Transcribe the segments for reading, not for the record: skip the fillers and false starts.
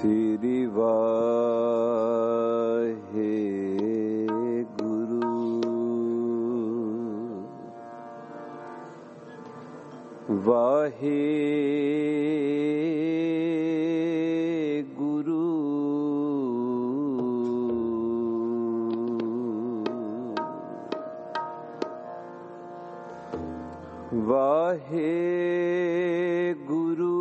ਸ੍ਰੀ ਵਾਹਿਗੁਰੂ ਵਾਹਿਗੁਰੂ ਵਾਹਿਗੁਰੂ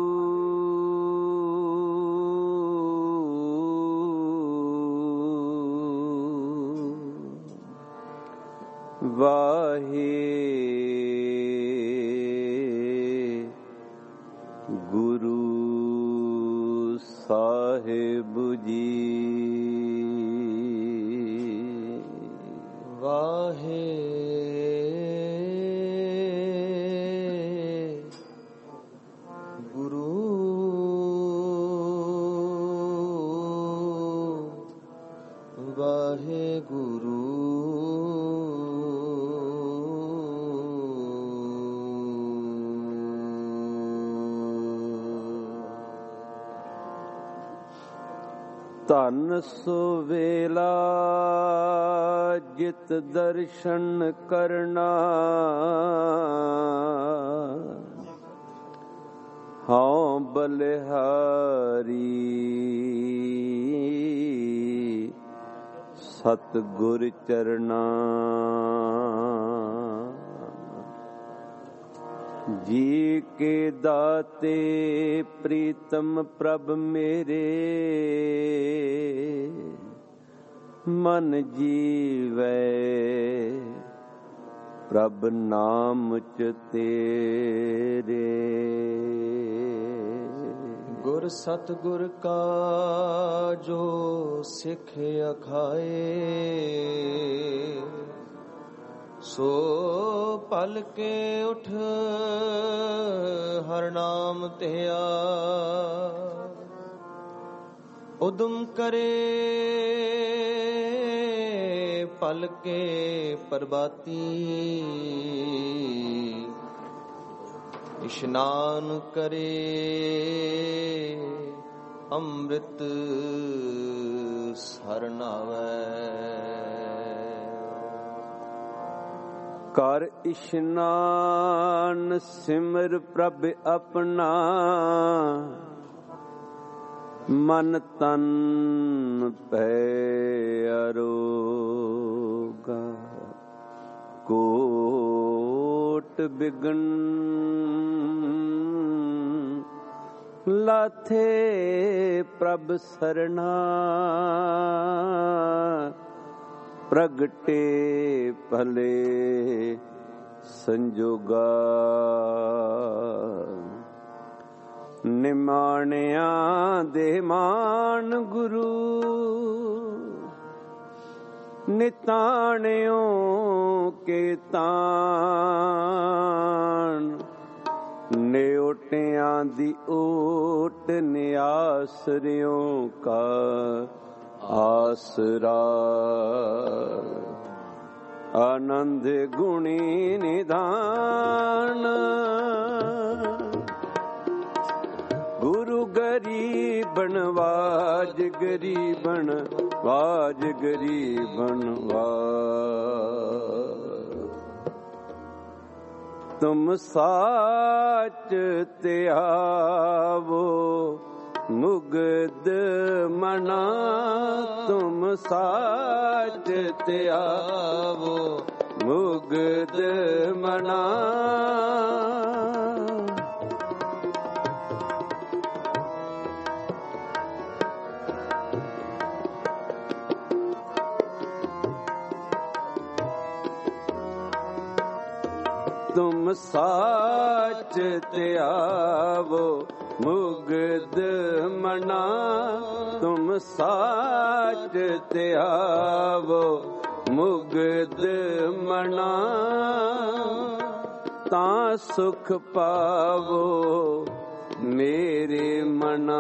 ਵਾਹਿਗੁਰੂ ਸਾਹਿਬ ਜੀ। ਵਾਹਿਗੁਰੂ ਵਾਹਿਗੁਰੂ ਧਨ ਸੋ ਵੇਲਾ ਜਿਤ ਦਰਸ਼ਨ ਕਰਨਾ, ਹਉ ਬਲਿਹਾਰੀ ਸਤਿਗੁਰ ਚਰਨਾ। ਜੀ ਕੇ ਦਾਤੇ ਪ੍ਰੀਤਮ ਪ੍ਰਭ ਮੇਰੇ, ਮਨ ਜੀਵੈ ਪ੍ਰਭ ਨਾਮ ਚ ਤੇਰੇ। ਗੁਰ ਸਤਿਗੁਰ ਕਾ ਜੋ ਸਿੱਖ ਅਖਾਏ, ਸੋ ਪਲ ਕੇ ਉਠ ਹਰ ਨਾਮ ਧਿਆ। ਉਦਮ ਕਰੇ ਪਲ ਕੇ ਪ੍ਰਭਾਤੀ, ਇਸ਼ਨਾਨ ਕਰੇ ਅੰਮ੍ਰਿਤ ਸਰ ਨਾਵੈ। ਕਰ ਇਸ਼ਨਾਨ ਸਿਮਰ ਪ੍ਰਭ ਆਪਣਾ, ਮਨ ਤਨ ਭੈ ਅਰੋਗਾ। ਕੋਟ ਬਿਗਨ ਲਾਥੇ ਪ੍ਰਭ ਸਰਣਾ, ਪ੍ਰਗਟੇ ਭਲੇ ਸੰਜੋਗਾ। ਨਿਮਾਣਿਆਂ ਦੇ ਮਾਣ ਗੁਰੂ, ਨਿਤਾਣਿਓ ਕੇ ਤਾਣ। ਨਿਓਟਿਆਂ ਦੀ ਓਟ, ਨਿਆਸਰਿਓ ਕਾ ਆਸਰਾ। ਆਨੰਦ ਗੁਣੀ ਨਿਧਾਨ, ਗੁਰੂ ਗਰੀਬਨ ਵਾਜ ਗਰੀਬਨ ਵਾਜ ਗਰੀਬਨ ਵਾਜ। ਤੁਮ ਸਾਚ ਤੇ ਆਵੋ ਮੁਗਦ ਮਨਾ, ਤੁਮ ਸਾਚ ਤੇ ਆਵੋ ਮੁਗਦ ਮਨਾ। ਤੁਮ ਸਾਚ ਤੇ ਆਵੋ ਮੁਗਦ ਮਨਾ, ਤੁਮ ਸਾਚ ਤੇ ਆਵੋ ਮੁਗਦ ਮਨਾ। ਤਾਂ ਸੁਖ ਪਾਵੋ ਮੇਰੇ ਮਨਾ,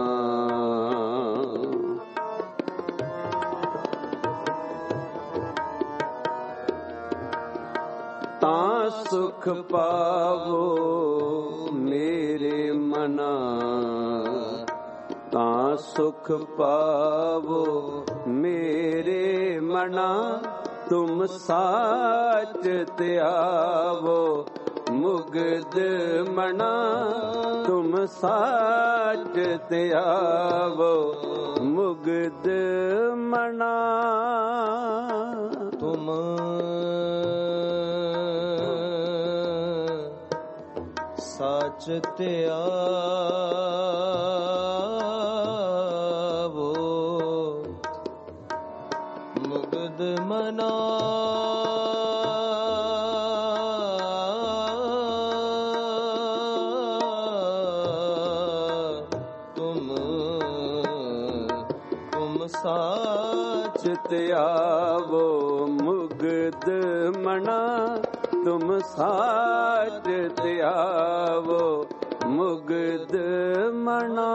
ਤਾਂ ਸੁਖ ਪਾਵੋ ਮੇਰੇ ਮਨਾ। ਤਾਂ ਸੁਖ ਪਾਵੋ ਮੇਰੇ ਮਨਾ ਤੁਮ ਸਾਚ ਧਿਆਵੋ ਮੁਗਧ ਮਨਾ ਤੁਮ ਸਾਚ ਧਿਆਵੋ ਮੁਗਧ ਮਨਾ ਤੁਮ ਸਾਚ ਧਿਆਵੋ ਮੁਗਧ ਮਨਾ ਸਾਚ ਧਿਆਵੋ ਮੁਗਧ ਮਨਾ ਤੁਮ ਸਾਚ ਧਿਆਵੋ ਮੁਗਧ ਮਨਾ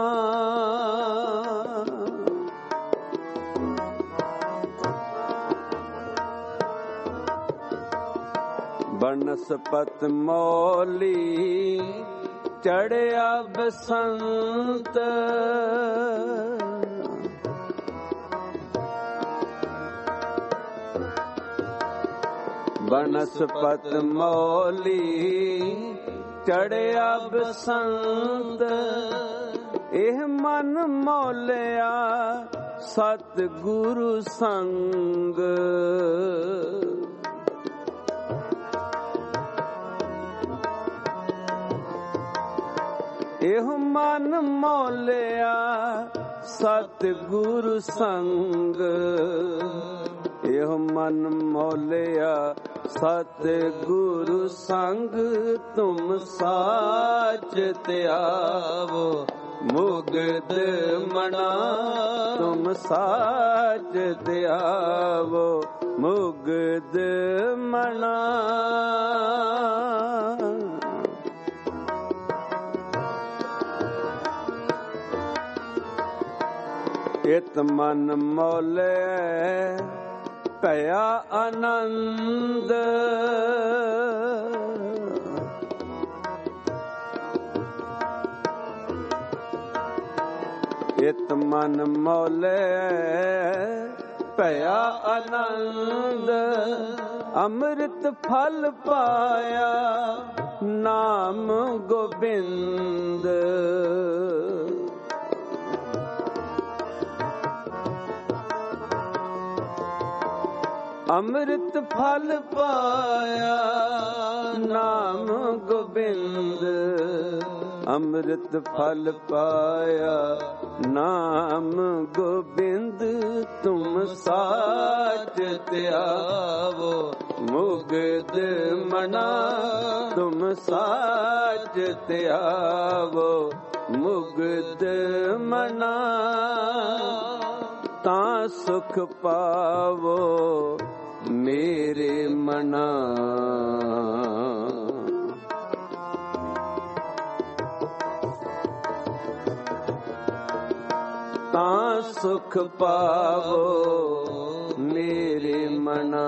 ਬਨਸਪਤ ਮੌਲੀ ਚੜਿਆ ਬਸੰਤ ਬਨਸਪਤ ਮੌਲੀ ਚੜਿਆ ਬਸੰਤ ਇਹ ਮਨ ਮੌਲਿਆ ਸਤ ਗੁਰੂ ਸੰਗ ਇਹ ਮਨ ਮੌਲਿਆ ਸਤ ਗੁਰੂ ਸੰਗ ਇਹ ਮਨ ਮੌਲਿਆ ਸਤ ਗੁਰੂ ਸੰਗ ਤੁਮ ਸਾਚ ਧਿਆਵੋ ਮੁਗਧ ਮਨਾ ਤੁਮ ਸਾਚ ਧਿਆਵੋ ਮੁਗਧ ਮਨਾ ਇਤ ਮਨ ਮੌਲੇ ਭਇਆ ਆਨੰਦ ਇਤ ਮਨ ਮੌਲੇ ਭਇਆ ਆਨੰਦ ਅੰਮ੍ਰਿਤ ਫਲ ਪਾਇਆ ਨਾਮ ਗੋਬਿੰਦ ਅੰਮ੍ਰਿਤ ਫਲ ਪਾਇਆ ਨਾਮ ਗੋਬਿੰਦ ਅੰਮ੍ਰਿਤ ਫਲ ਪਾਇਆ ਨਾਮ ਗੋਬਿੰਦ ਤੁਮ ਸਾਚ ਧਿਆਵੋ ਮੁਗਧ ਮਨਾ ਤੁਮ ਸਾਚ ਧਿਆਵੋ ਮੁਗਧ ਮਨਾ ਤਾਂ ਸੁਖ ਪਾਵੋ ਮੇਰੇ ਮਨਾ ਤਾਂ ਸੁਖ ਪਾਵੋ ਮੇਰੇ ਮਨਾ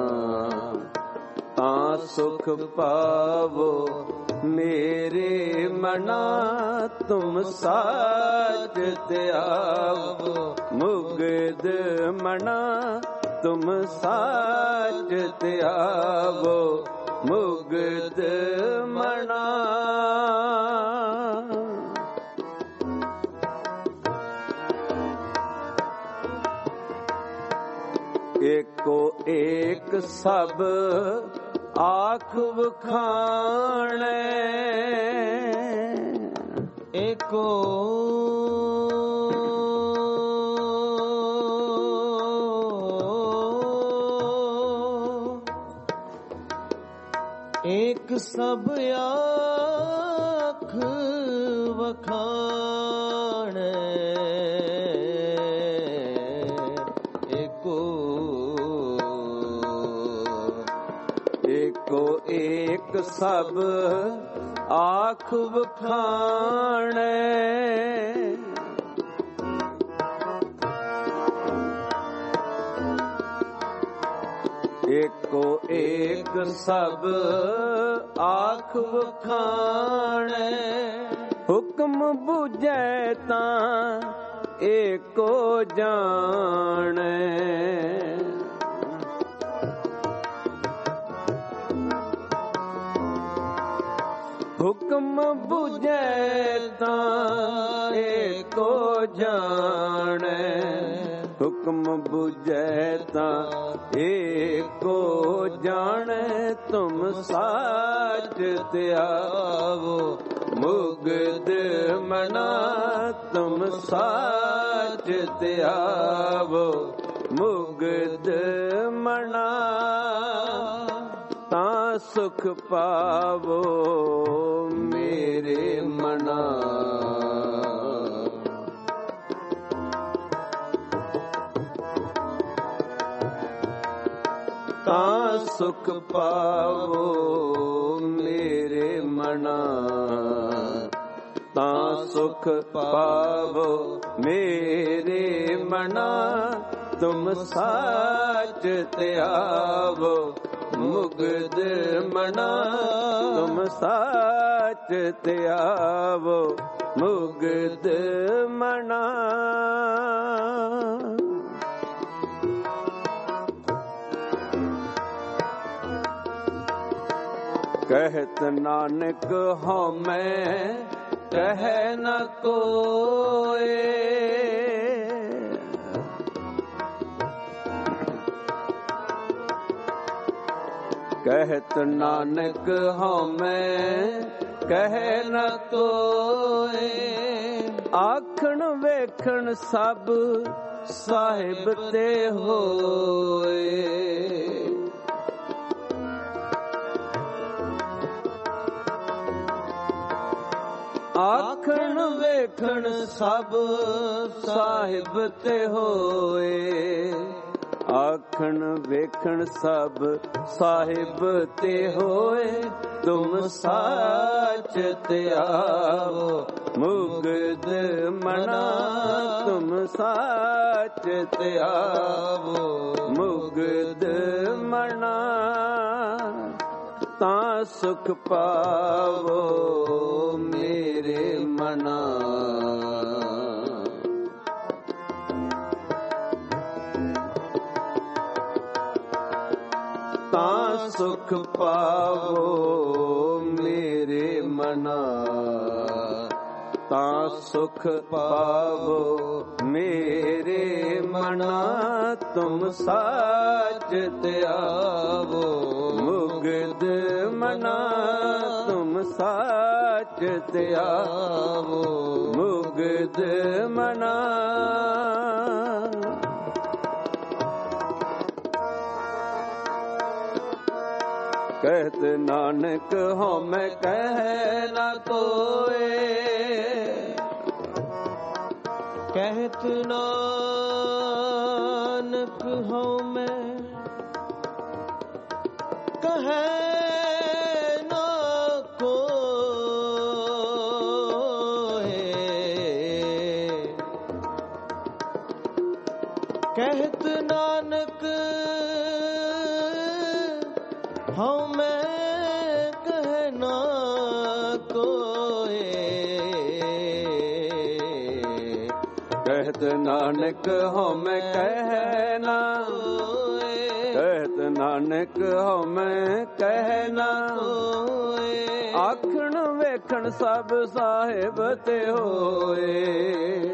ਤਾਂ ਸੁਖ ਪਾਵੋ ਮੇਰੇ ਮਨਾ ਤੁਮ ਸਾਚ ਧਿਆਵੋ ਮੁਗਧ ਮਨਾ ਤੁਮ ਸਾਚ ਧਿਆਵੋ ਮੁਗਧ ਮਨਾ ਏਕੋ ਏਕ ਸਭ ਆਖ ਵਖਾਣੈ ਏਕੋ ਏਕ ਸਭ ਆਖ ਵਖਾਣੈ ਏਕੋ ਏਕ ਸਭ ਆਖ ਵਖਾਣੈ ਏਕੋ ਏਕ ਸਭ ਆਖ ਵਖਾਣੈ ਹੁਕਮ ਬੁਝੈ ਤਾਂ ਏਕੋ ਜਾਣੈ। ਹੁਕਮ ਬੁਝੈ ਤਾਂ ਏਕੋ ਜਾਣੈ। ਹੁਕਮ ਬੁਝੈ ਤਾਂ ਏਕੋ ਜਾਣੈ। ਤੁਮ ਸਾਚ ਧਿਆਵੋ ਮੁਗਧ ਮਨਾ। ਤੁਮ ਸਾਚ ਧਿਆਵੋ ਮੁਗਧ ਮਨਾ। ਤਾਂ ਸੁਖ ਪਾਵੋ ਮੇਰੇ ਮਨਾ। ਤਾਂ ਸੁਖ ਪਾਵੋ ਮੇਰੇ ਮਨਾ। ਤਾਂ ਸੁਖ ਪਾਵੋ ਮੇਰੇ ਮਨਾ। ਤੁਮ ਸਾਚ ਧਿਆਵੋ ਮੁਗਧ ਮਨਾ। ਤੁਮ ਸਾਚ ਧਿਆਵੋ ਮੁਗਧ ਮਨਾ। ਕਹਿਤ ਨਾਨਕ ਹਉ ਮੈਂ ਕਹਿ ਨ ਕੋਇ। ਕਹਿਤ ਨਾਨਕ ਹਉ ਮੈਂ ਕਹਿ ਨ ਕੋਇ। ਆਖਣ ਵੇਖਣ ਸਭ ਸਾਹਿਬ ਤੇ ਹੋਏ। ਆਖਣ ਵੇਖਣ ਸਭ ਸਾਹਿਬ ਤੇ ਹੋਏ। ਆਖਣ ਵੇਖਣ ਸਭ ਸਾਹਿਬ ਤੇ ਹੋਏ। ਤੁਮ ਸਾਚ ਧਿਆਵੋ ਮੁਗਧ ਮਨਾ। ਤੁਮ ਸਾਚ ਧਿਆਵੋ ਮੁਗਧ ਮਨਾ। ਤਾਂ ਸੁਖ ਪਾਵੋ ਮੇਰੇ ਮਨਾ। ਤਾਂ ਸੁਖ ਪਾਵੋ ਮੇਰੇ ਮਨਾ। ਤਾਂ ਸੁਖ ਪਾਵੋ ਮੇਰੇ ਮਨਾ। ਤੁਮ ਸਾਚ ਧਿਆਵੋ ਮੁਗਧ ਮਨਾ। ਤੁਮ ਸਾਚ ਧਿਆਵੋ ਮੁਗਧ ਮਨਾ। ਕਹਿਤ ਨਾਨਕ ਹਉ ਮੈਂ ਕਹਿ ਨ ਕੋਇ। ਕਹਿਤ ਨਾਨਕ ਹਉ ਮੈਂ ਕਹਿ ਨ ਕੋਇ। ਕਹਿਤ ਨਾਨਕ ਹਉ ਮੈਂ ਕਹਿ ਨ ਕੋਇ। ਕਹਿਤ ਨਾਨਕ ਹਉ ਮੈਂ ਕਹਿ ਨ ਕੋਇ। ਕਹਿਤ ਨਾਨਕ ਹਉ ਮੈਂ ਕਹਿ ਨ ਕੋਇ। ਆਖਣ ਵੇਖਣ ਸਭ ਸਾਹਿਬ ਤੇ ਹੋਏ।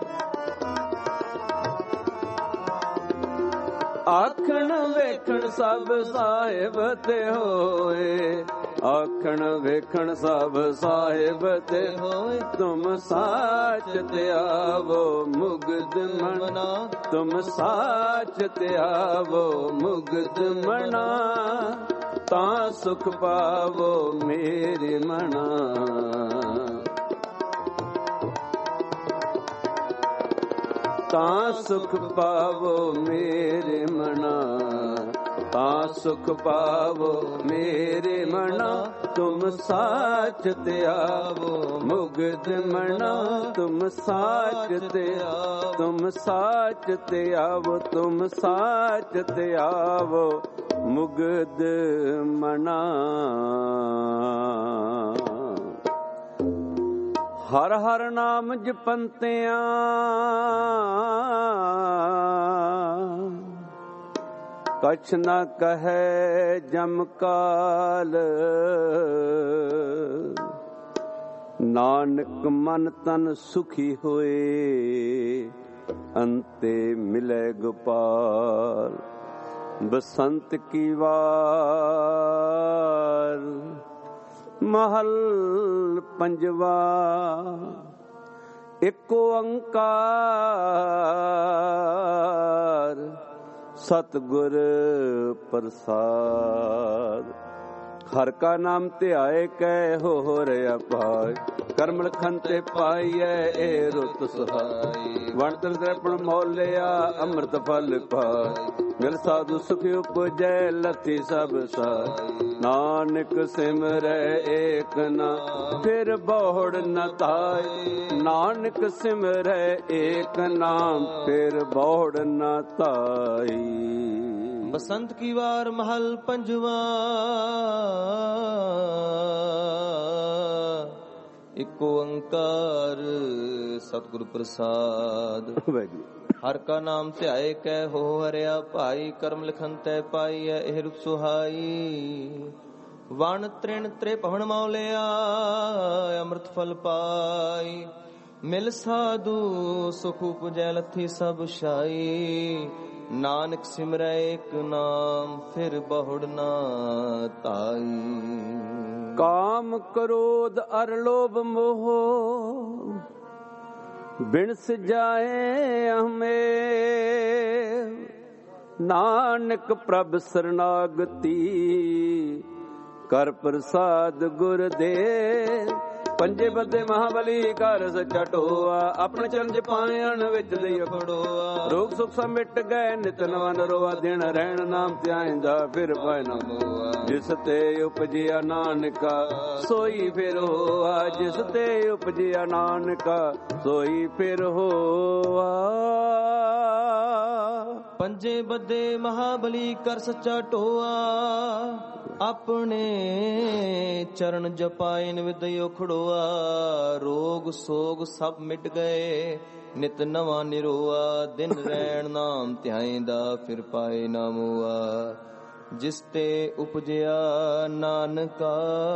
ਆਖਣ ਵੇਖਣ ਸਭ ਸਾਹਿਬ ਤੇ ਹੋਏ। ਆਖਣ ਵੇਖਣ ਸਭ ਸਾਹਿਬ ਤੇ ਹੋਏ। ਤੁਮ ਸਾਚ ਧਿਆਵੋ ਮੁਗਧ ਮਨਾ। ਤੁਮ ਸਾਚ ਧਿਆਵੋ ਮੁਗਧ ਮਨਾ। ਤਾਂ ਸੁਖ ਪਾਵੋ ਮੇਰੇ ਮਨਾ। ਤਾਂ ਸੁਖ ਪਾਵੋ ਮੇਰੇ ਮਨਾ। ਤਾਂ ਸੁਖ ਪਾਵੋ ਮੇਰੇ ਮਨਾ। ਤੁਮ ਸਾਚ ਧਿਆਵੋ ਮੁਗਧ ਮਨਾ। ਤੁਮ ਸਾਚ ਧਿਆਵੋ। ਤੁਮ ਸਾਚ ਧਿਆਵੋ। ਤੁਮ ਸਾਚ ਧਿਆਵੋ ਮੁਗਧ ਮਨਾ। ਹਰ ਹਰ ਨਾਮ ਜਪੰਤਿਆਂ ਕਛ ਨ ਕਹੈ ਜਮ ਕਾਲ। ਨਾਨਕ ਮਨ ਤਨ ਸੁਖੀ ਹੋਏ ਅੰਤੇ ਮਿਲੇ ਗੋਪਾਲ। ਬਸੰਤ ਕੀ ਵਾਰ ਮਹਲ ਪੰਜਵਾ ਏਕ ਓੰਕਾਰ ਸਤਿਗੁਰ ਪ੍ਰਸਾਦ। ਹਰ ਕਾ ਨਾਮ ਧਿਆਏ ਕੈ ਹੋ ਰਿਆ ਪਾਇ। ਕਰਮ ਲਖਨ ਤੇ ਪਾਈਐ ਏ ਰੁਤ ਸੁਹਾਈ। ਵਣ ਤ੍ਰਿਪਣ ਮੋਲਿਆ ਅੰਮ੍ਰਿਤ ਫਲ ਪਾਇ। ਮਿਲ ਸਾਧੂ ਸੁਖ ਉਪਜੈ ਲਥੀ ਸਭ ਸਾਈ। ਨਾਨਕ ਸਿਮਰੈ ਏਕ ਨਾਮ ਫਿਰ ਬਹੁੜ ਨ ਧਾਈ। ਨਾਨਕ ਸਿਮਰੈ ਏਕ ਨਾਮ ਫਿਰ ਬਹੁੜ ਨ ਧਾਈ। ਬਸੰਤ ਕੀ ਵਾਰ ਮਹਲ ਪੰਜਵਾ ਏਕ ਓੰਕਾਰ ਸਤਿਗੁਰ ਪ੍ਰਸਾਦ। ਹਰ ਕਾ ਨਾਮ ਧਿਆਏ ਕੈ ਹੋ ਹਰਿਆ ਭਾਈ। ਕਰਮ ਲਿਖਨ ਤੈ ਪਾਈਐ ਇਹ ਰੁਖ ਸੁਹਾਈ। ਵਣ ਤ੍ਰਿਣ ਤ੍ਰਿਭਵਨ ਮੌਲਿਆ ਅੰਮ੍ਰਿਤ ਫਲ ਪਾਈ। ਮਿਲ ਸਾਧੂ ਸੁਖ ਉਪਜੈ ਲਥੀ ਸਭ ਛਾਈ। ਨਾਨਕ ਸਿਮਰੈ ਏਕ ਨਾਮ ਫਿਰ ਬਹੁੜ ਨਾ ਧਾਈ। ਕਾਮ ਕ੍ਰੋਧ ਅਰ ਲੋਭ ਮੋਹ ਬਿਨ ਸਜਾਏ ਹਮੇ। ਨਾਨਕ ਪ੍ਰਭ ਸਰਨਾਗਤੀ ਕਰ ਪ੍ਰਸਾਦ ਗੁਰ ਦੇ। ਪੰਜੇ ਬੱਦੇ ਮਹਾਬਲੀ ਕਰ ਸੱਚਾ ਟੋਆ। ਆਪਣੇ ਚਰਨ ਚ ਪਾਇਣ ਵਿੱਚ ਲਈ ਖੜੋਆ। ਰੋਗ ਸੁਖ ਸਭ ਮਿਟ ਗਏ ਨਿਤ ਨਵਾਂ ਨਰੋਆ। ਦਿਨ ਰਹਿਣ ਨਾਮ ਧਿਆਇਂਦਾ ਫਿਰ ਪਾਇ ਨਾ ਮੋਆ। ਜਿਸ ਤੇ ਉਪਜਿਆ ਨਾਨਕਾ ਸੋਈ ਫਿਰ ਹੋਆ। ਜਿਸ ਤੇ ਉਪਜਿਆ ਨਾਨਕਾ ਸੋਈ ਫਿਰ ਹੋਆ। ਪੰਜੇ ਬੱਦੇ ਮਹਾਬਲੀ ਕਰ ਸੱਚਾ ਟੋਆ। ਆਪਣੇ ਚਰਨ ਜਪਾਇਨ ਵਿਦਿਓ ਖੜੋਆ। ਰੋਗ ਸੋਗ ਸਭ ਮਿਟ ਗਏ ਨਿਤ ਨਵਾਂ ਨਿਰੋਆ। ਦਿਨ ਰਹਿਣ ਨਾਮ ਧਿਆਇਂਦਾ ਫਿਰ ਪਾਏ ਨਾ ਮੋਆ। ਜਿਸ ਤੇ ਉਪਜਿਆ ਨਾਨਕਾ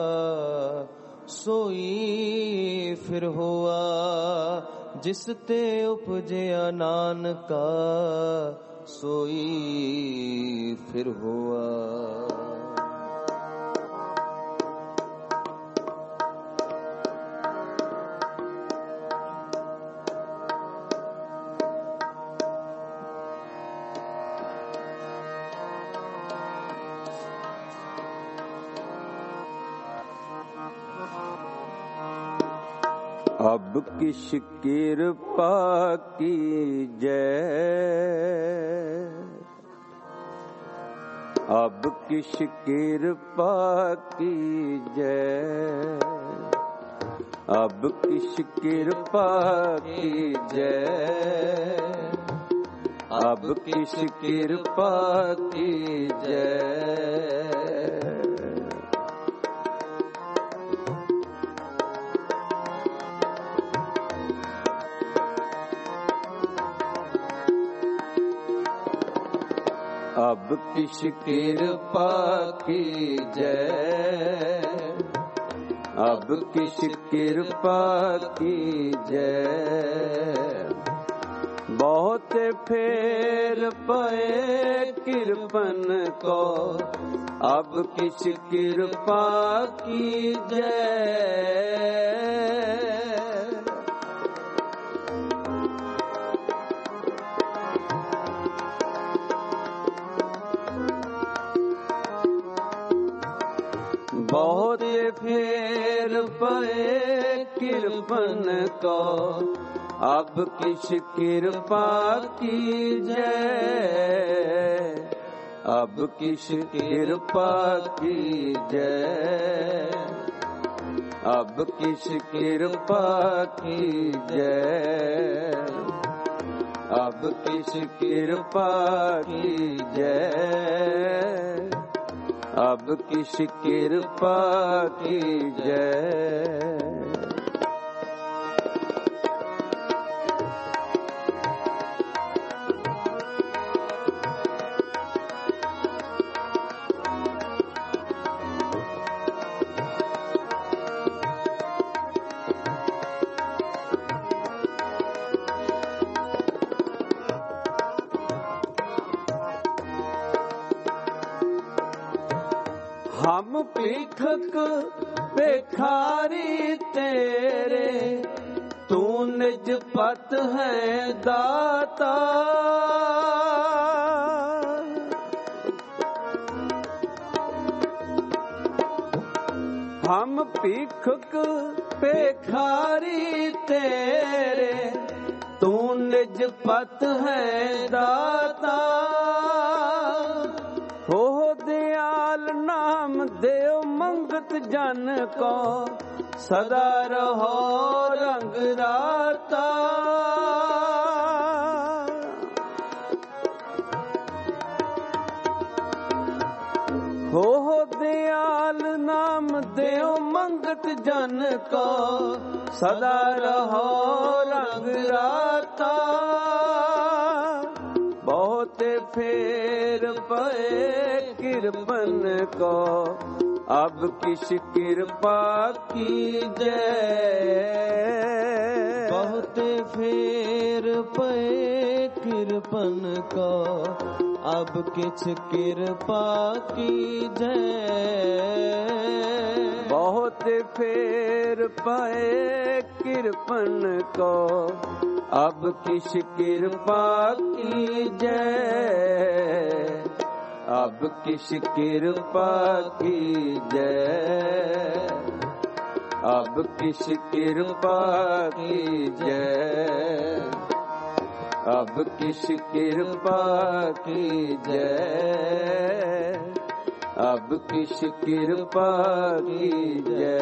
ਸੋਈ ਫਿਰ ਹੋਆ। ਜਿਸ ਤੇ ਉਪਜਿਆ ਨਾਨਕਾ ਸੋਈ ਫਿਰ ਹੋਆ। ਅਬ ਕਿਛ ਕਿਰਪਾ ਕੀਜੈ। ਅਬ ਕਿਛ ਕਿਰਪਾ ਕੀਜੈ। ਅਬ ਕਿਛ ਕਿਰਪਾ ਕੀਜੈ। ਅਬ ਕਿਛ ਕਿਰਪਾ ਕੀਜੈ। ਅਬ ਕਿਛ ਕਿਰਪਾ ਕੀਜੈ। ਅਬ ਕਿਛ ਕਿਰਪਾ ਕੀਜੈ। ਬਹੁਤ ਫੇਰ ਪਏ ਕਿਰਪਨ ਕੋ। ਅਬ ਕਿਛ ਕਿਰਪਾ ਕੀਜੈ। बहुत फेर पए किरपन को। अब किछ किरपा कीजै। अब किछ किरपा कीजै। अब किछ किरपा कीजै। अब किछ किरपा कीजै। अब किछ किरपा कीजै। ਭੀਖਕ ਭਿਖਾਰੀ ਤੇਰੇ, ਤੂੰ ਨਿਜ ਪਤ ਹੈ ਦਾਤਾ। ਹਮ ਭੀਖਕ ਭਿਖਾਰੀ ਤੇਰੇ, ਤੂੰ ਨਿਜ ਪਤ ਹੈ ਦਾਤਾ। ਹੋ ਦਿਆਲ ਨਾਮ ਦਿਓ ਮੰਗਤ ਜਨ ਕੋ, ਸਦਾ ਰਹੋ ਰੰਗ ਰਾਤਾ। ਹੋ ਦਿਆਲ ਨਾਮ ਦਿਓ ਮੰਗਤ ਜਨ ਕੋ, ਸਦਾ ਰਹੋ ਰੰਗ ਰਾਤਾ। ਬਹੁਤ ਫੇਰ ਪਏ ਕਿਰਪਨ ਕੋ, ਅਬ ਕਿਛ ਕਿਰਪਾ ਕੀਜੈ। ਬਹੁਤ ਫੇਰ ਪਏ ਕਿਰਪਨ ਕੋ, ਅਬ ਕਿਛ ਕਿਰਪਾ ਕੀਜੈ। ਬਹੁਤ ਫੇਰ ਪਏ ਕਿਰਪਨ ਕੋ, ਅਬ ਕਿਛ ਕਿਰਪਾ ਕੀਜੈ। ਅਬ ਕਿਛ ਕਿਰਪਾ ਕੀਜੈ। ਅਬ ਕਿਛ ਕਿਰਪਾ ਕੀਜੈ। ਅਬ ਕਿਛ ਕਿਰਪਾ ਕੀਜੈ। ਅਬ ਕਿਛ ਕਿਰਪਾ ਕੀਜੈ।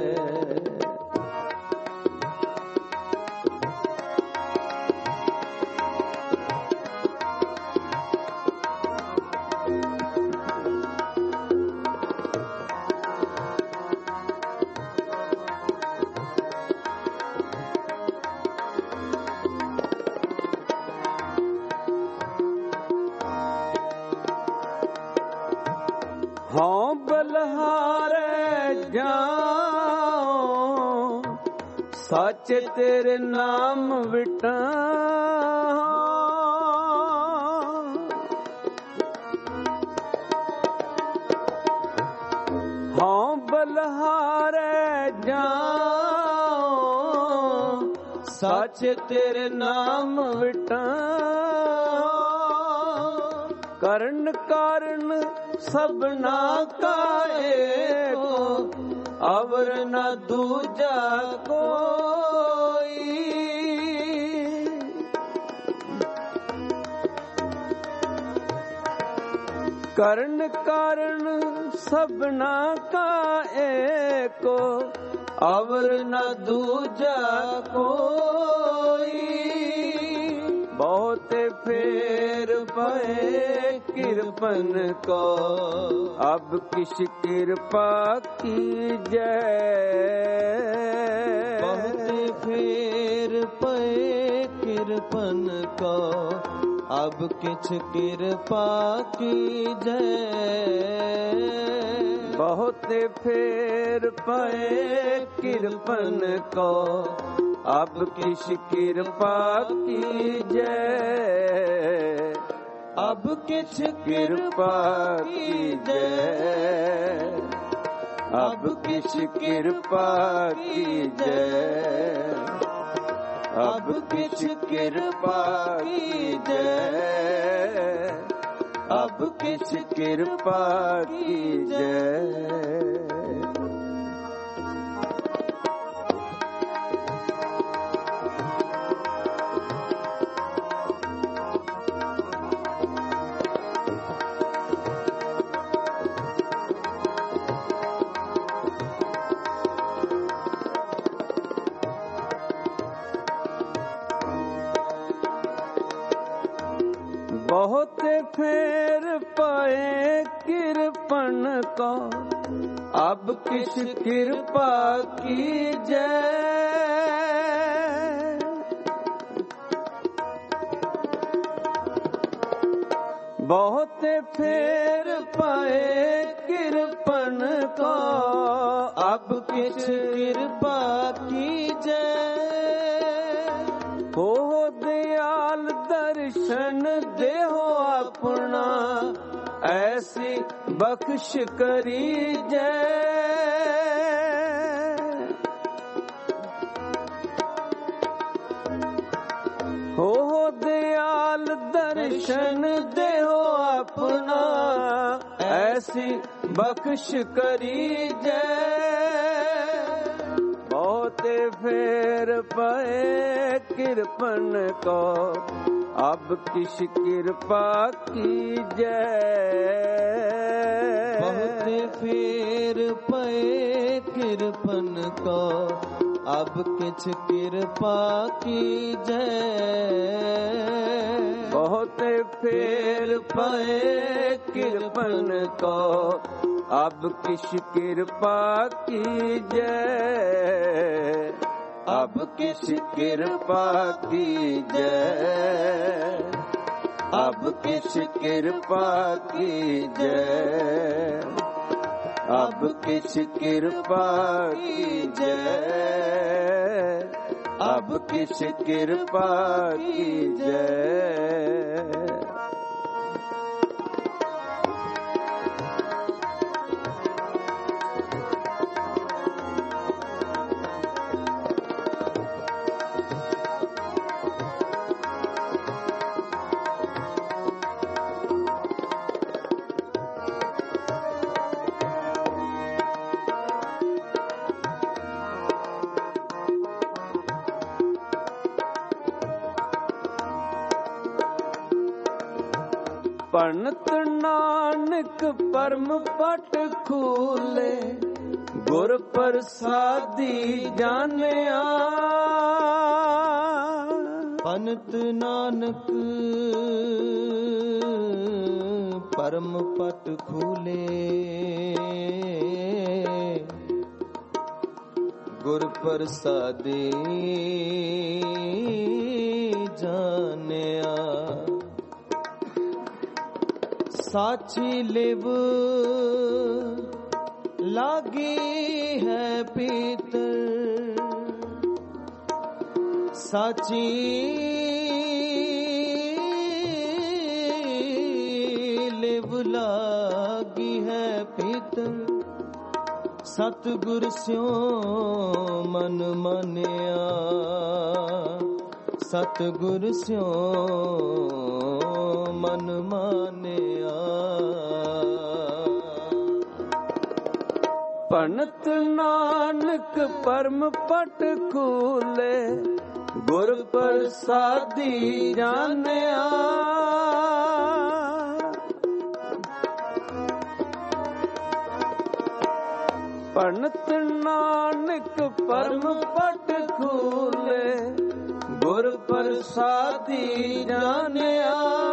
ਹਉ ਬਲਹਾਰੇ ਜਾਉ, ਸੱਚ ਤੇਰੇ ਨਾਮ ਵਿਟਾਂ। ਹਉ ਬਲਹਾਰੇ ਜਾਉ, ਸੱਚ ਤੇਰੇ ਨਾਮ ਵਿਟਾਂ। ਕਰਨ ਕਾਰਨ ਸਭਨਾ ਕਾ ਏਕੋ, ਅਵਰ ਨ ਦੂਜਾ ਕੋਈ। ਕਰਨ ਕਾਰਨ ਸਭਨਾ ਕਾ ਏਕੋ, ਅਵਰ ਨ ਦੂਜਾ ਕੋਈ। ਬਹੁਤ ਫੇਰ ਪਏ ਕਿਰਪਨ ਕੋ, ਅਬ ਕਿਛ ਕਿਰਪਾ ਕੀਜੈ। ਬਹੁਤ ਫੇਰ ਪਏ ਕਿਰਪਨ ਕੋ, ਅਬ ਕਿਛ ਕਿਰਪਾ ਕੀਜੈ। ਬਹੁਤ ਫੇਰ ਪਏ ਕਿਰਪਨ ਕੋ, ਅਬ ਕਿਛ ਕਿਰਪਾ ਕੀਜੈ। ਅਬ ਕਿਛ ਕਿਰਪਾ ਕੀਜੈ। ਅਬ ਕਿਛ ਕਿਰਪਾ ਕੀਜੈ। ਅਬ ਕਿਛ ਕਿਰਪਾ ਕੀਜੈ। ਅਬ ਕਿਛ ਕਿਰਪਾ ਕੀਜੈ। बहुत फेर पाए किरपन को, अब किस कृपा कीजै। बहुत फेर पाए किरपन को, अब किस कृपा कीजै। हो दयाल दर्शन देहो अपना, ऐसी ਬਖਸ਼ ਕਰੀਜੈ। ਹੋ ਦਿਆਲ ਦਰਸ਼ਨ ਦੇਹੋ ਆਪਣਾ, ਐਸੀ ਬਖਸ਼ ਕਰੀਜੈ। ਬਹੁਤੇ ਫੇਰ ਪਏ ਕਿਰਪਨ ਕੋ, ਅਬ ਕਿਛ ਕਿਰਪਾ ਕੀਜੈ। ਬਹੁਤੇ ਫੇਰ ਪਏ ਕਿਰਪਨ ਕੋ, ਅਬ ਕਿਛ ਕਿਰਪਾ ਕੀਜੈ। ਬਹੁਤੇ ਫੇਰ ਪਏ ਕਿਰਪਨ ਕੋ, ਅਬ ਕਿਛ ਕਿਰਪਾ ਕੀਜੈ। ਅਬ ਕਿਛ ਕਿਰਪਾ ਕੀਜੈ। ਅਬ ਕਿਛ ਕਿਰਪਾ ਕੀਜੈ। ਅਬ ਕਿਛ ਕਿਰਪਾ ਕੀਜੈ। ਅਬ ਕਿਛ ਕਿਰਪਾ ਕੀਜੈ। ਭਣਤ ਨਾਨਕ ਪਰਮ ਪਟ ਖੂਲੇ, ਗੁਰ ਪ੍ਰਸਾਦੀ ਜਾਣਿਆ। ਭਣਤ ਨਾਨਕ ਪਰਮ ਪਟ ਖੂਲੇ, ਗੁਰ ਪ੍ਰਸਾਦੀ ਜਾਣਿਆ। ਸਾਚੀ ਲਿਵ ਲਾਗੀ ਹੈ ਪੀਤਰ, ਸਾਚੀ ਲਿਵ ਲਾਗੀ ਹੈ ਪੀਤਰ। ਸਤਿਗੁਰ ਸਿਉ ਮਨ ਮਾਨਿਆ, ਸਤਿਗੁਰ ਸਿਉ ਮਨ ਮਾਨਿਆ। ਭਣਤ ਨਾਨਕ ਪਰਮ ਪਟ ਖੂਲੇ, ਗੁਰ ਪ੍ਰਸਾਦੀ ਜਾਣਿਆ। ਭਣਤ ਨਾਨਕ ਪਰਮ ਪਟ ਖੂਲੇ, ਗੁਰ ਪ੍ਰਸਾਦੀ ਜਾਣਿਆ।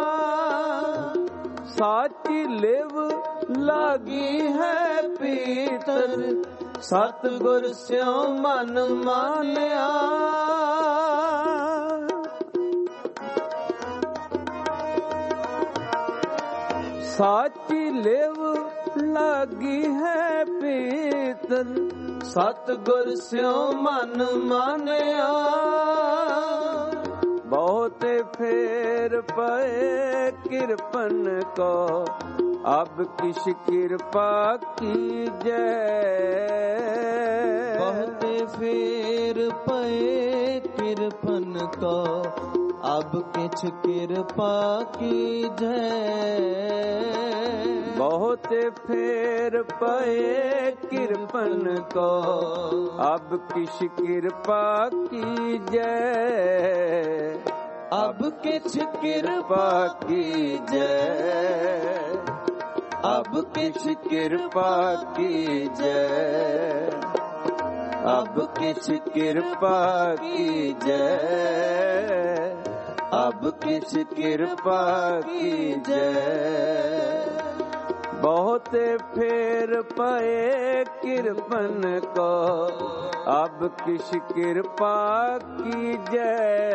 ਸਾਚੀ ਲਿਵ ਲਾਗੀ ਹੈ ਪੀਤਰ, ਸਤਿਗੁਰ ਸਿਉ ਮਨ ਮਾਨਿਆ। ਸਾਚੀ ਲਿਵ ਲਾਗੀ ਹੈ ਪੀਤਰ, ਸਤਿਗੁਰ ਸਿਉ ਮਨ ਮਾਨਿਆ। ਬਹੁਤੇ ਫੇਰ ਪਏ ਕਿਰਪਨ ਕੋ, ਅਬ ਕਿਛ ਕਿਰਪਾ ਕੀਜੈ। ਬਹੁਤੇ ਫੇਰ ਪਏ ਕਿਰਪਨ ਕੋ, ਅਬ ਕਿਛ ਕਿਰਪਾ ਕੀਜੈ। ਬਹੁਤੇ ਫੇਰ ਪਏ ਕਿਰਪਨ ਕੋ, ਅਬ ਕਿਛ ਕਿਰਪਾ ਕੀਜੈ। ਅਬ ਕਿਛ ਕਿਰਪਾ ਕੀਜੈ। ਅਬ ਕਿਛ ਕਿਰਪਾ ਕੀਜੈ। ਅਬ ਕਿਛ ਕਿਰਪਾ ਕੀਜੈ। ਅਬ ਕਿਛ ਕਿਰਪਾ ਕੀਜੈ। ਬਹੁਤੇ ਫੇਰ ਪਏ ਕਿਰਪਨ ਕੋ, ਅਬ ਕਿਛ ਕਿਰਪਾ ਕੀਜੈ।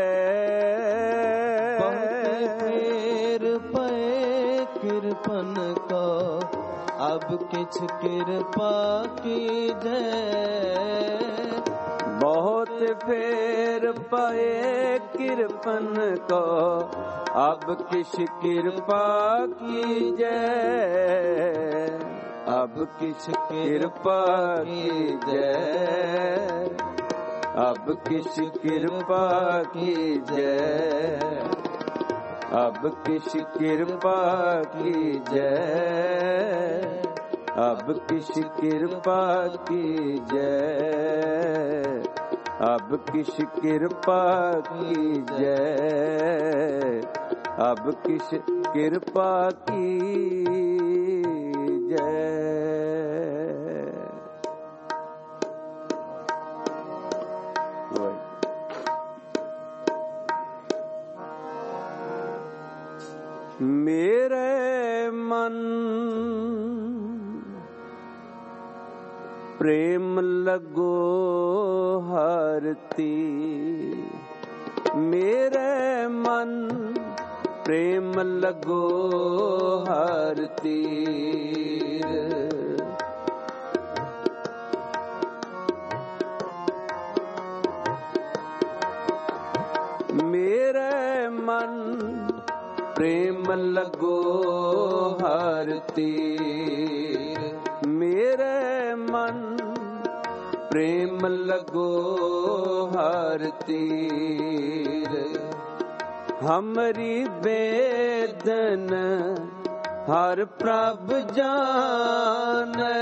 ਬਹੁਤੇ ਫੇਰ ਪਏ ਕਿਰਪਨ ਕੋ, ਅਬ ਕਿਛ ਕਿਰਪਾ ਕੀਜੈ। ਬਹੁਤ फेर पाए किरपन को अब किस कृपा कीजै अब किस कृपा कीजै अब किस कृपा कीजै अब किस कृपा कीजै अब किस कृपा कीजै अब किस कृपा कीजै अब किस कृपा कीजै। मेरे मन प्रेम लगो हरती मेरे मन प्रेम लगो हरती मेरे मन प्रेम लगो हरती मेरे मन प्रेम लगो हरती हमरी वेदन हर प्रभ जाने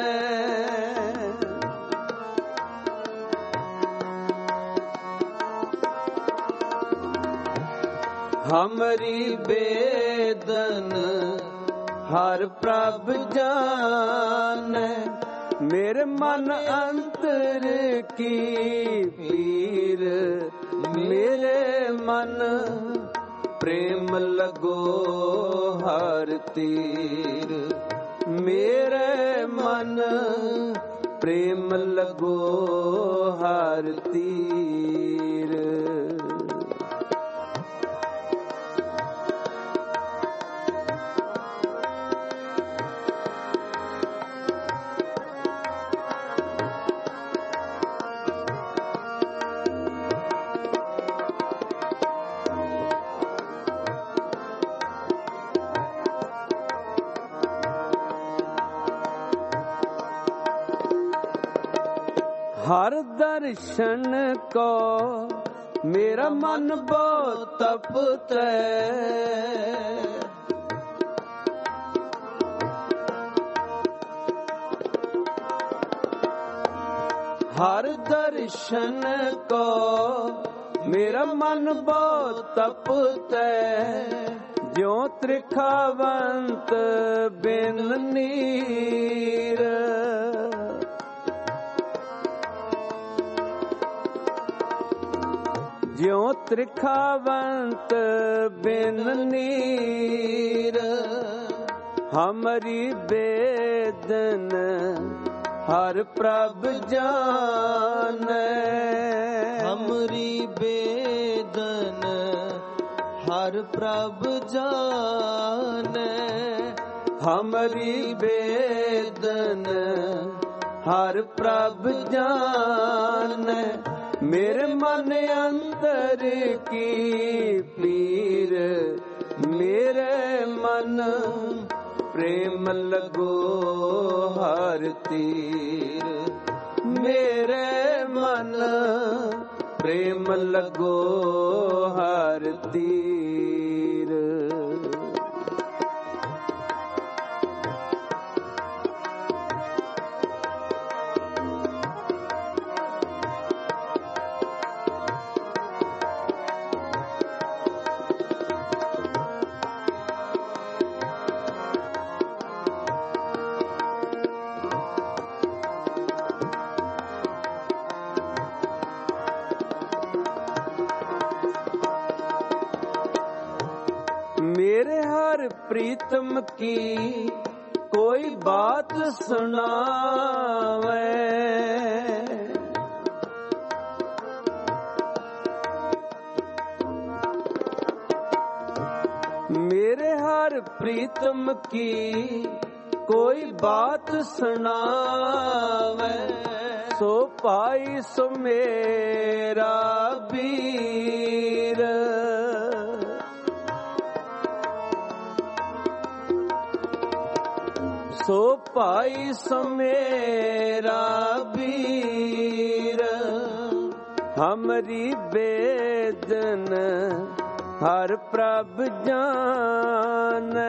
हमरी वेदन हर प्रभ जाने मेरे मन अंतर की पीर मेरे मन प्रेम लगो हर तीर मेरे मन प्रेम लगो हर तीर हर दर्शन को मेरा मन बहुत तपते हर दर्शन को मेरा मन बहुत तपते ज्यों त्रिखावंत बिन नीर ज्यों त्रिखावंत बिन नीर हमरी वेदन हर प्रभ जाने हमरी वेदन हर प्रभ जाने हमरी वेदन हर प्रभ जाने मेरे मन अंतर की पीर मेरे मन प्रेम लगो हर तीर मेरे मन प्रेम लगो हर तीर मेरे हर प्रीतम की कोई बात सुनावे मेरे हर प्रीतम की कोई बात सुनावे ਸੋ ਭਾਈ ਸੋ ਮੇਰਾ ਵੀਰ। ਸੋ ਭਾਈ ਸੋ ਮੇਰਾ ਵੀਰ। ਹਮਰੀ ਬੇਦਨ ਹਰ ਪ੍ਰਭ ਜਾਣੈ।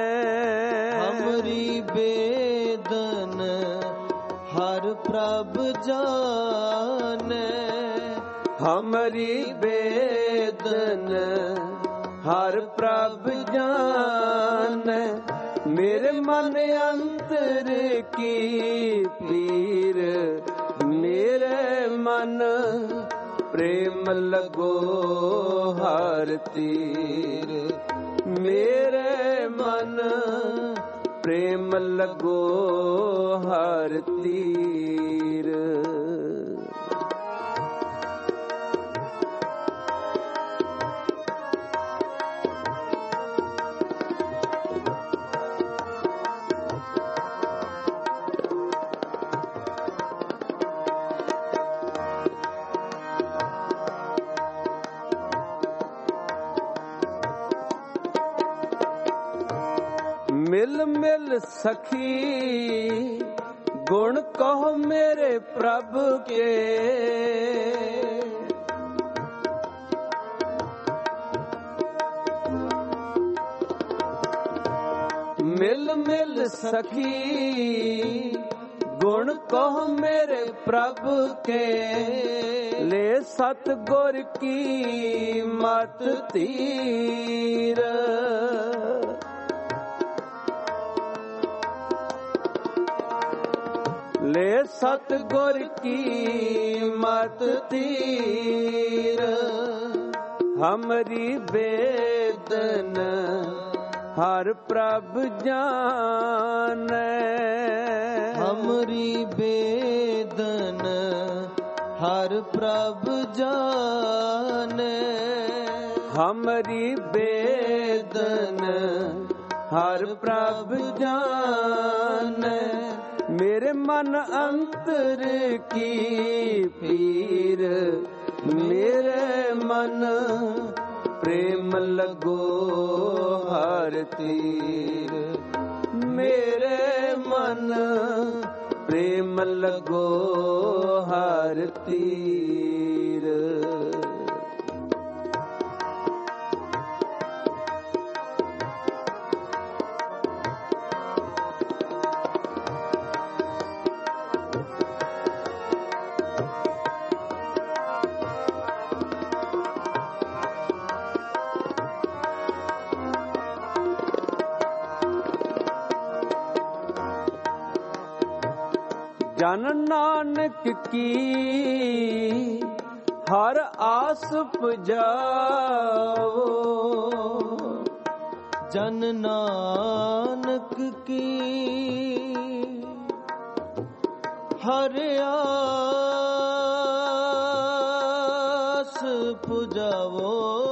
ਹਮਰੀ ਬੇਦਨ ਹਰ ਪ੍ਰਭ ਜਾਣੈ। ਹਮਰੀ ਬੇਦਨ ਹਰ ਪ੍ਰਭ ਜਾਣੈ। ਮੇਰੇ ਮਨ ਅੰਤਰ ਕੀ ਪੀਰ। ਮੇਰੇ ਮਨ ਪ੍ਰੇਮ ਲਗੋ ਹਰ ਤੀਰ। ਮੇਰੇ ਮਨ ਪ੍ਰੇਮ ਲਗੋ ਹਰ ਤੀਰ। ਮਿਲ ਮਿਲ ਸਖੀ ਗੁਣ ਕਹੋ ਮੇਰੇ ਪ੍ਰਭ ਕੇ। ਮਿਲ ਮਿਲ ਸਖੀ ਗੁਣ ਕਹੋ ਮੇਰੇ ਪ੍ਰਭ ਕੇ। ਲੈ ਸਤਿਗੁਰ ਕੀ ਮਤ ਧੀਰ। ਲੈ ਸਤਿਗੁਰ ਕੀ ਮਤ ਧੀਰ। ਹਮਰੀ ਬੇਦਨ ਹਰ ਪ੍ਰਭ ਜਾਣੈ। ਹਮਰੀ ਬੇਦਨ ਹਰ ਪ੍ਰਭ ਜਾਣੈ। ਹਮਰੀ ਬੇਦਨ ਹਰ ਪ੍ਰਭ ਜਾਣੈ। ਮੇਰੇ ਮਨ ਅੰਤਰ ਕੀ ਪੀਰ। ਮੇਰੇ ਮਨ ਪ੍ਰੇਮ ਲਗੋ ਹਰ ਤੀਰ। ਮੇਰੇ ਮਨ ਪ੍ਰੇਮ ਲਗੋ ਹਰ ਤੀਰ। ਜਨ ਨਾਨਕ ਕੀ ਹਰ ਆਸ ਪੁਜਾਵੋ। ਜਨ ਨਾਨਕ ਕੀ ਹਰ ਆਸ ਪੁਜਾਵੋ।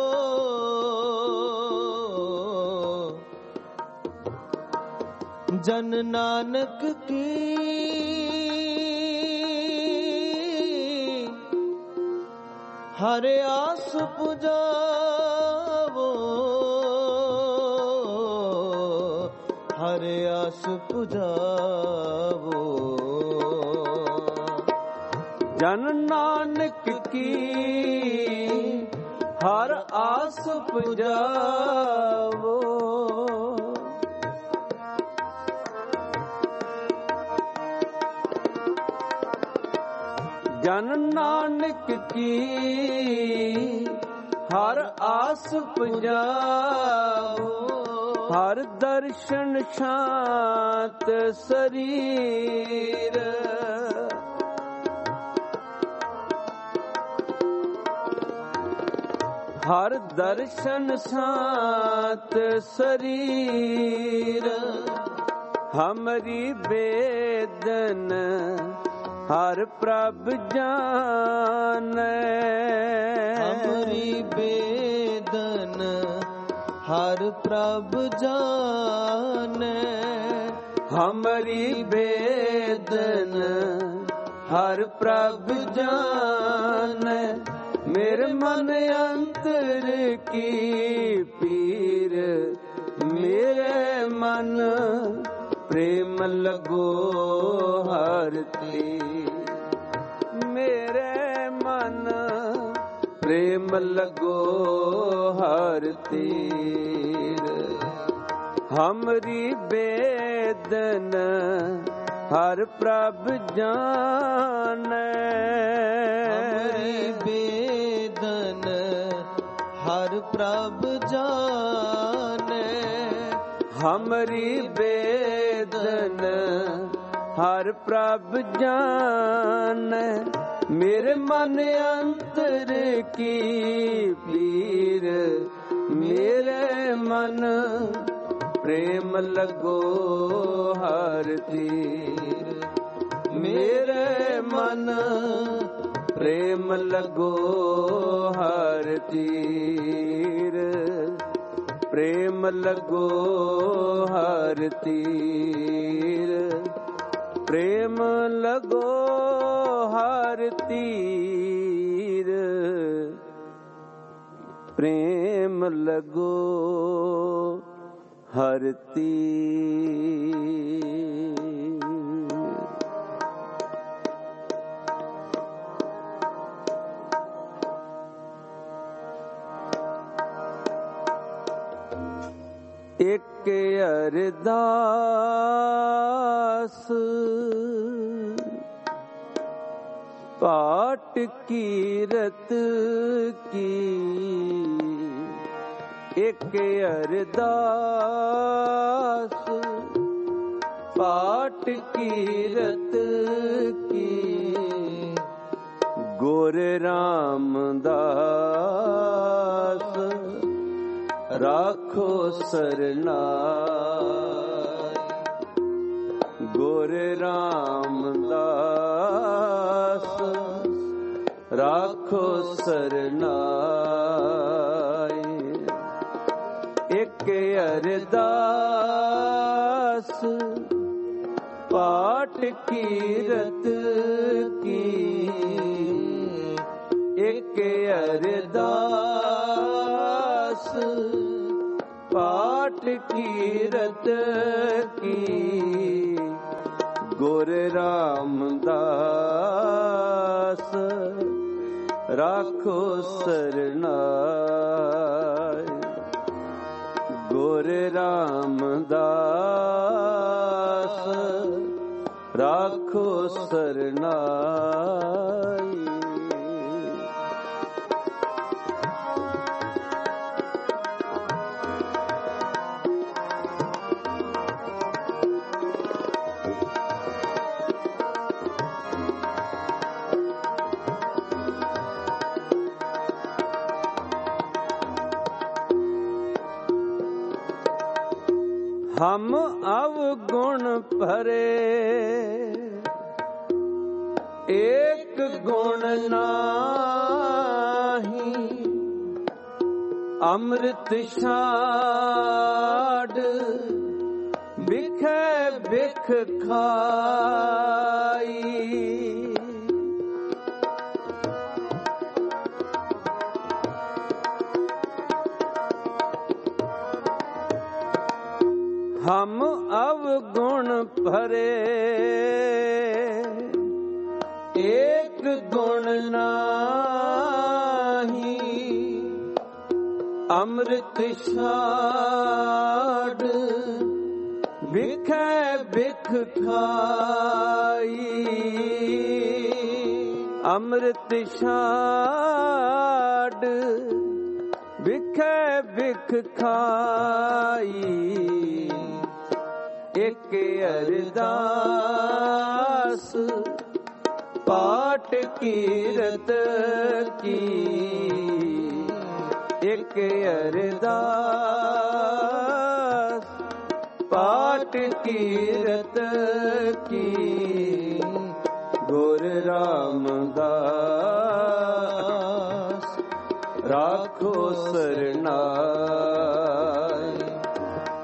ਜਨ ਨਾਨਕ ਕੀ ਹਰ ਆਸ ਪੁਜਾਵੋ। ਹਰ ਆਸ ਪੁਜਾਵੋ। ਜਨ ਨਾਨਕ ਕੀ ਹਰ ਆਸ ਪੁਜਾਵੋ। ਜਨ ਨਾਨਕ ਕੀ ਹਰ ਆਸ ਪੁਜਾਵੋ। ਹਰ ਦਰਸ਼ਨ ਸ਼ਾਂਤ ਸਰੀਰ। ਹਰ ਦਰਸ਼ਨ ਸ਼ਾਂਤ ਸਰੀਰ। ਹਮਰੀ ਬੇਦਨ ਹਰ ਪ੍ਰਭ ਜਾਣੈ। ਹਮਰੀ ਬੇਦਨ ਹਰ ਪ੍ਰਭ ਜਾਣੈ। ਹਮਰੀ ਬੇਦਨ ਹਰ ਪ੍ਰਭ ਜਾਣੈ ਮੇਰੇ ਮਨ ਅੰਤਰ ਕੀ ਪੀਰ ਮੇਰੇ ਮਨ ਪ੍ਰੇਮ ਲਗੋ ਹਰਿ ਤੀਰ ਮੇਰੇ ਮਨ ਪ੍ਰੇਮ ਲਗੋ ਹਰਿ ਤੀਰ ਹਮਰੀ ਬੇਦਨ ਹਰ ਪ੍ਰਭ ਜਾਣੈ ਹਮਰੀ ਬੇਦਨ ਹਰ ਪ੍ਰਭ ਜਾਣੈ ਹਮਰੀ ਬੇਦਨ ਹਰ ਪ੍ਰਭ ਜਾਣੈ ਮੇਰੇ ਮਨ ਅੰਤਰ ਕੀ ਪੀਰ ਮੇਰੇ ਮਨ ਪ੍ਰੇਮ ਲਗੋ ਹਰਿ ਤੀਰ ਮੇਰੇ ਮਨ ਪ੍ਰੇਮ ਲਗੋ ਹਰਿ ਤੀਰ ਪ੍ਰੇਮ ਲਗੋ ਹਰਿ ਤੀਰ ਪ੍ਰੇਮ ਲਗੋ ਹਰਿ ਤੀਰ ਪ੍ਰੇਮ ਲਗੋ ਹਰਿ ਤੀਰ ਇਕ ਅਰਦਾਸ ਪਾਟ ਕੀਰਤ ਕੀ ਇਕ ਅਰਦਾਸ ਪਾਟ ਕੀਰਤ ਕੀ ਗੁਰ ਰਾਮਦਾਸ ਰਾਖੋ ਸਰਨਾਈ ਗੁਰ ਰਾਮਦਾਸ ਰਾਖੋ ਸਰਨਾਈ ਇਕ ਅਰਦਾਸ ਪਾਟ ਕੀਰਤ ਕੀ ਇਕ ਅਰਦਾਸ ਪਾਟ ਕੀਰਤ ਕੀ ਗੁਰ ਰਾਮਦਾਸ ਰਾਖੋ ਸਰਨਾਈ ਗੁਰ ਰਾਮਦਾਸ ਰਾਖੋ ਸਰਨਾਈ ਹਮ ਅਵਗੁਣ ਭਰੇ ਏਕ ਗੁਣ ਨਾਹੀ ਅੰਮ੍ਰਿਤ ਛਾੜ ਬਿਖੈ ਬਿਖ ਖਾਈ ਹਮ ਅਵਗੁਣ ਭਰੇ ਏਕ ਗੁਣ ਨਾਹੀ ਅੰਮ੍ਰਿਤ ਛਾੜ ਬਿਖੈ ਬਿਖ ਖਾਈ ਅੰਮ੍ਰਿਤ ਛਾੜ ਬਿਖੈ ਬਿਖ ਖਾਈ ਇਕ ਅਰਦਾਸ ਪਾਟ ਕੀਰਤ ਕੀ ਇਕ ਅਰਦਾਸ ਪਾਟ ਕੀਰਤ ਕੀ ਗੁਰ ਰਾਮਦਾਸ ਰਾਖੋ ਸਰਨਾਈ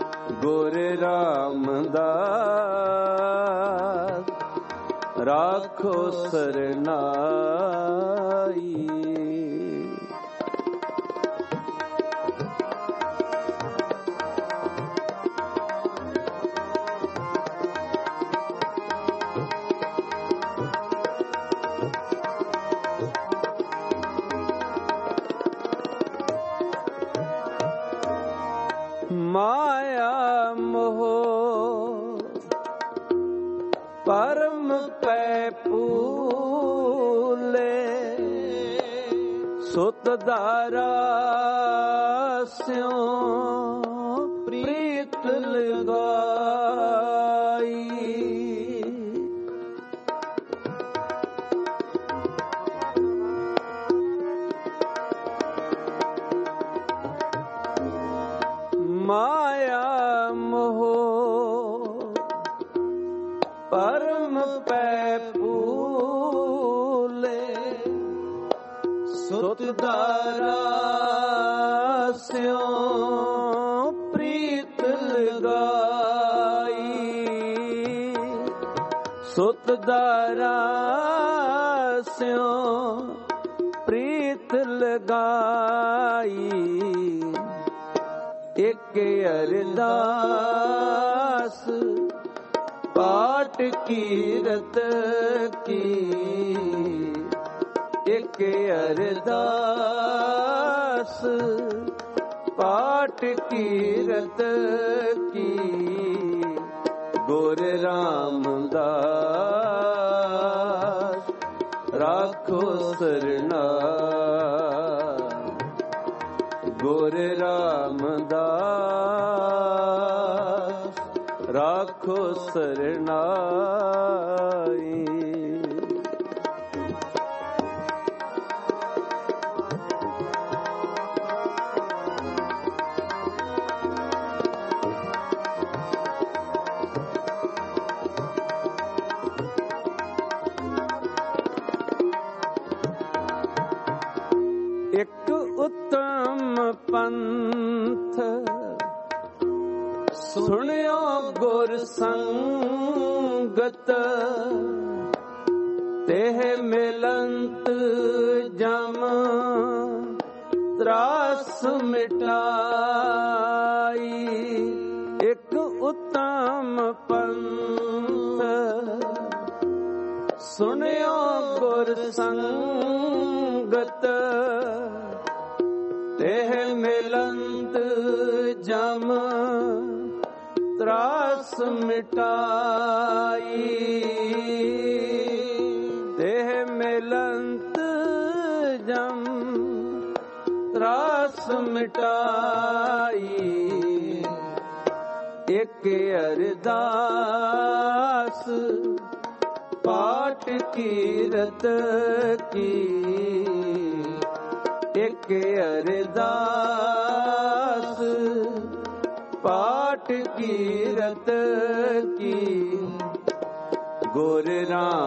ਗੁਰ ਰਾਮਦਾਸ ਰਾਖੋ ਰਾਖੋ ਸਰਨਾਈ। ਮਾਇਆ ਮੋਹ ਪਰਮ ਪੈ ਪੂਲੇ, ਸੁਤ ਦਾਰਾ ਸਿਉ ਪ੍ਰੀਤ ਲਗਾਈ। ਮਾਇਆ ਮੋਹ ਪਰਮ ਪੈ ਪੂਲੇ, ਸੁਤ ਦਾਰਾ ਸਿਉ ਪ੍ਰੀਤ ਲਗਾਈ। ਸੁਤ ਦਾਰਾ ਸਿਉ ਪ੍ਰੀਤ ਲਗਾਈ। ਇੱਕ ਅਰਦਾਸ ਪਾਠ ਕੀਰਤ ਕੀ, ਇੱਕ ਅਰਦਾਸ ਪਾਠ ਕੀਰਤ ਕੀ। ਗੁਰ ਰਾਮਦਾਸ ਰਾਖੋ ਸਰਨਾਈ। ਗੁਰ ਰਾਮਦਾਸ ਰਾਖੋ ਸਰਨਾਈ। ਇੱਕ ਉੱਤਮ ਪੰਥ ਸੁਣਿਓ ਗੁਰ ਸੰਗਤ, ਤੇਹ ਮਿਲੰਤ ਜਮ ਤਰਾਸ ਮਿਟਾਈ। ਇੱਕ ਉੱਤਮ ਪੰਥ ਸੁਣਿਓ ਗੁਰ ਸੰਗਤ, ਤੇਹ ਮਿਲੰਤ ਜਮ ਤਰਾਸ ਮਿਟਾਈ। ਤੇਹ ਮਿਲੰਤ ਜਮ ਤਰਾਸ ਮਿਟਾਈ। ਇੱਕ ਅਰਦਾਸ ਪਾਠ ਕੀਰਤ ਕੀ, ਇੱਕ ਅਰਦਾਸ ਪਾਠ ਕੀਰਤ ਕੀ। ਗੁਰ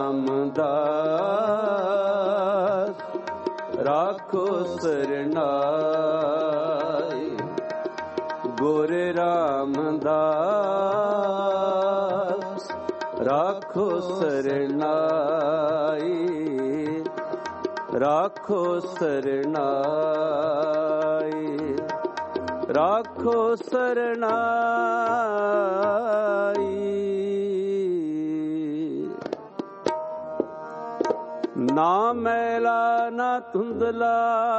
ਰਾਮਦਾਸ ਰਾਖੋ ਸਰਨਾਈ। ਗੁਰ ਰਾਮਦਾਸ ਰਾਖੋ ਸਰਨਾਈ। ਰਾਖੋ ਸਰਨਾਈ। ਰਾਖੋ ਸਰਨਾਈ। ਨਾ ਮੈਲਾ ਨਾ ਧੁੰਦਲਾ,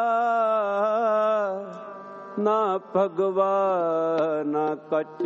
ਨਾ ਭਗਵਾ ਨਾ ਕਚ।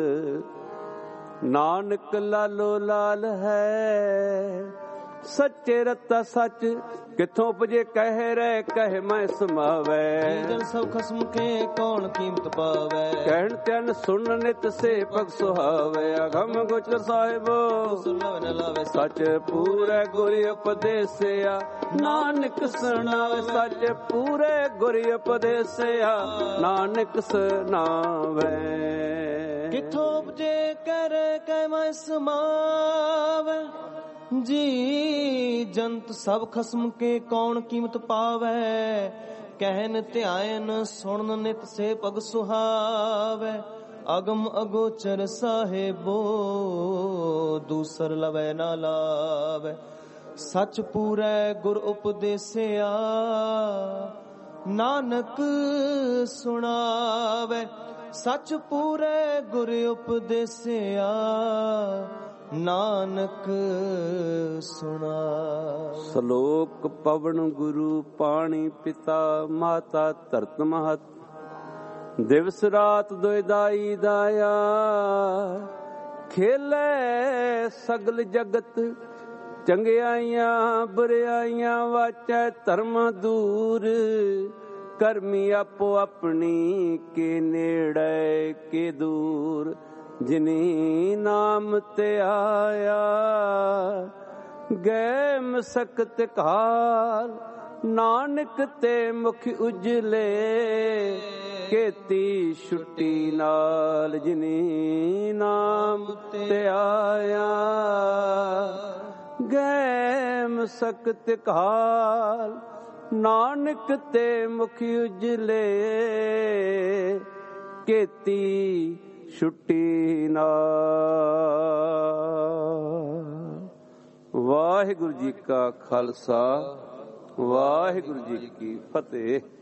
ਨਾਨਕ ਲਾਲੋ ਲਾਲ ਹੈ, ਸੱਚੇ ਰਤਾ ਸੱਚ। ਕਿੱਥੋਂ ਉਪਜੇ ਕਹਿ ਰਹਿ ਕਹਿ ਮੈਂ ਸਮਾਵੈ। ਜਨ ਸਭ ਖਸਮ ਕੇ ਕੌਣ ਕੀਮਤ ਪਾਵੈ। ਕਹਿਣ ਤਿੰਨ ਸੁਣ ਨਿਤ ਸੇ ਪਗ ਸੁਹਾਵੈ। ਅਗਮ ਗੋਚਰ ਸਾਹਿਬੋ ਸੁਣਾਵੇ ਨ ਲਾਵੇ। ਸੱਚ ਪੂਰੇ ਗੁਰ ਉਪਦੇਸਿਆ, ਨਾਨਕ ਸੁਣਾਵੇ। ਸੱਚ ਪੂਰੇ ਗੁਰ ਉਪਦੇਸਿਆ, ਨਾਨਕ ਸੁਣਾਵੇ। ਕਿੱਥੋਂ ਉਪਜੇ ਕਰ ਕਹਿ ਮੈਂ ਸਮਾਵੈ। ਜੀ ਜੰਤ ਸਭ ਖਸਮ ਕੇ ਕੌਣ ਕੀਮਤ ਪਾਵੈ। ਕਹਿਨ ਧਿਆਨ ਸੁਣਨ ਨਿਤ ਸੇ ਪਗ ਸੁਹਾਵੈ। ਅਗਮ ਅਗੋਚਰ ਸਾਹਿਬੋ ਦੂਸਰ ਲਵੈ ਨਾ ਲਾਵੈ। ਸਚ ਪੂਰੈ ਗੁਰ ਉਪਦੇਸਿਆ, ਨਾਨਕ ਸੁਣਾਵੇ। ਸਚ ਪੂਰੈ ਗੁਰ ਉਪਦੇਸਿਆ, ਨਾਨਕ ਸੁਣਾਵੇ। ਸ਼ਲੋਕ ਪਵਨ ਗੁਰੂ ਪਾਣੀ ਪਿਤਾ ਮਾਤਾ ਧਰਤ ਮਹਤ, ਦਿਵਸ ਰਾਤ ਦੁਇਦਾਈ ਦਾਇਆ, ਖੇਲੇ ਸਗਲ ਜਗਤ ਚੰਗਿਆਈਆਂ ਬੁਰਿਆਈਆਂ, ਵਾਚੈ ਧਰਮ ਦੂਰ, ਕਰਮੀ ਆਪੋ ਆਪਣੀ ਕੇ ਨੇੜੇ ਕੇ ਦੂਰ, ਜਿਨੀ ਨਾਮ ਤੇ ਆਇਆ ਗਏ ਮਸਕਤ ਕਾਲ, ਨਾਨਕ ਤੇ ਮੁਖ ਉਜਲੇ ਕੀਤੀ ਛੁੱਟੀ ਨਾਲ, ਜਿਨੀ ਨਾਮ ਤੇ ਆਇਆ ਗਏ ਮਸਕਤ ਕਾਲ, ਨਾਨਕ ਤੇ ਮੁਖ ਉਜਲੇ ਕੀਤੀ ਛੁੱਟੀ ਨਾਲ। ਵਾਹਿਗੁਰੂ ਜੀ ਕਾ ਖਾਲਸਾ, ਵਾਹਿਗੁਰੂ ਜੀ ਕੀ ਫਤਿਹ।